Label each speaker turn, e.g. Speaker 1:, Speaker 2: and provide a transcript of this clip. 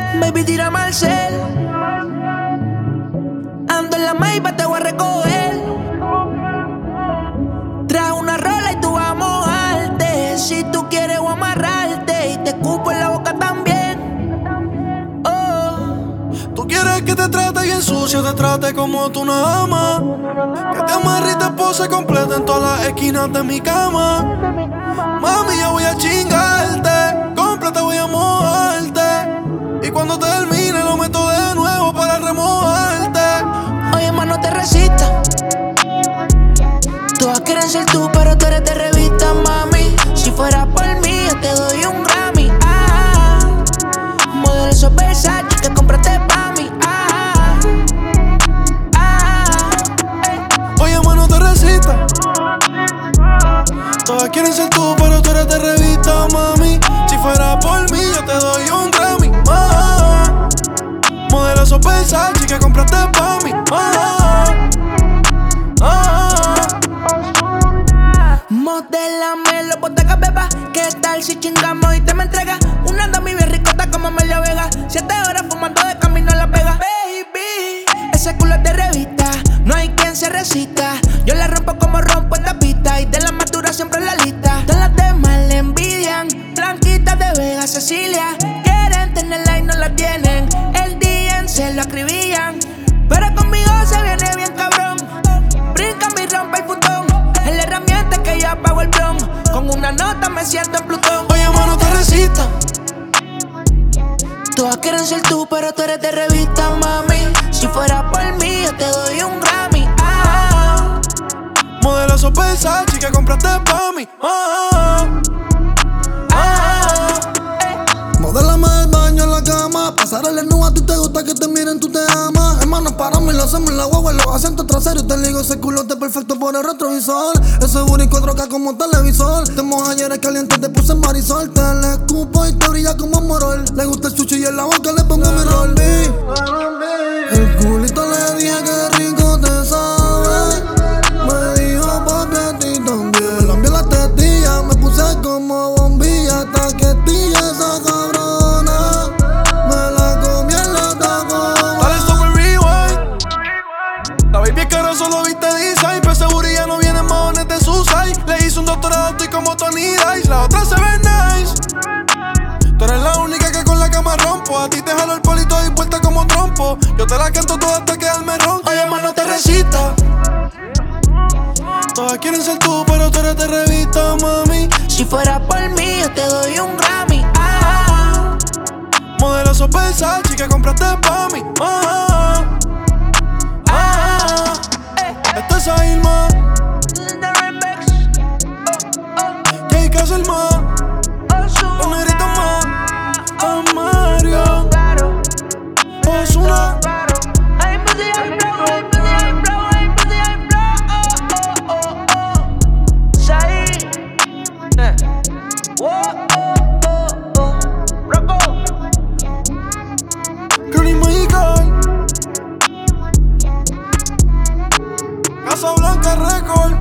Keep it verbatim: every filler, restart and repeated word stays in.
Speaker 1: Baby, tírame al cel. Ando en la Maybach, te voy a recoger. Trae una rola y tú vas a mojarte. Si tú quieres voy a amarrarte y te escupo en la boca también. Oh.
Speaker 2: Tú quieres que te trate bien sucio, te trate como tú nada más. Que te amarre y te pose completa en todas las esquinas de mi cama. Mami, yo voy a chingarte, completa voy a mojarte. Y cuando termine lo meto de nuevo para remojarte.
Speaker 1: Oye, ma, no te resistas. Todas quieren ser tú, pero tú eres de revista, mami. Si fuera por mí, yo te doy un Grammy. Ah, modelo esos Versace que compraste pa' mí. Ah, ah, eh.
Speaker 2: Oye, ma, no te resistas. Todas quieren ser tú, pero tú eres de revista, mami. Si fuera por mí, yo te doy un Grammy. Ah, modelo esos Versace que compraste pa' mí. Ah, ah.
Speaker 1: Modélame los bottega, beba. ¿Qué tal si chingamos y te me entregas? Una dami bien ricota como Amelia Vega. Siete horas fumando de camino a La Vega. Baby, ese culo es de revista. No hay quien se resista. Yo la rompo como rompo esta pista. Y de la madura siempre en la lista. Todas las demás le envidian. Blanquita de Vega, Cecilia. Quieren tenerla y no la tienen. El D M se lo acribillan. Pero conmigo se viene bien cabrón. Brinca y rompe el futón. Es la herramienta que yo apago el blon. Con una nota me siento en Plutón.
Speaker 2: Oye, ma, no te resistas.
Speaker 1: Todas quieren ser tú, pero tú eres de revista, mami. Si fuera por mí, yo te doy un Grammy. Ah,
Speaker 2: Modelo esos Versace que compraste pa' mí. Ah, ah.
Speaker 3: Modélame el baño en la cama. Pasar el desnudo, a ti te gusta que te miren, tú te amas. Hermanos, paramos y lo hacemos en la guagua, en los asientos traseros. Te ligo ese culote perfecto por el retrovisor. Ese booty cuatro K como televisor. Te mojas ayer es caliente, te puse en Marisol. Te le escupo y te brilla como morol. Le gusta el chuchi y en la boca le pongo mi rol. El culito le dije que rico te sabe. Me dijo papi a ti también. Me lambió la tetilla, me puse como bombilla. Hasta que estilla esa cabrona. Me la comí en la tacona.
Speaker 2: Dale stop el rewind. La baby es cara, solo viste design. Pero seguro ya no viene maones de Susai. Le hice un doctorado, estoy como Tony Dice. La otra se ve nice. Tú eres la única que con la cama rompo. A ti te jalo el polito y vuelta como trompo. Yo te la canto toda hasta quedarme ronco.
Speaker 1: oye, ma, no te resistas.
Speaker 2: Todas quieren ser tú, pero tú eres de revista, mami.
Speaker 1: Si fuera por mí, yo te doy un Grammy. Ah,
Speaker 2: Modelo esos Versace que compraste pa' mí. Ah, ah. Esto es Ailma. Jay Caselma. Los negritos más. Amario. Ozuna. Girlie Magical. Casa Blanca Record.